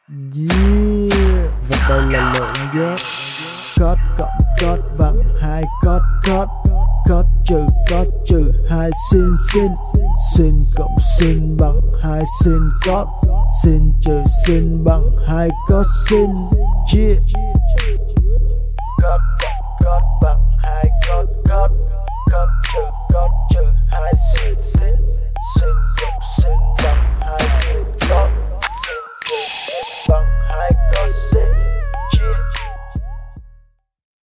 Yeah. Và đây là lượng ghép code cộng code bằng hai code code code trừ 2 sin cộng sin bằng 2 sin code sin trừ sin bằng 2 code sin. Yeah. Code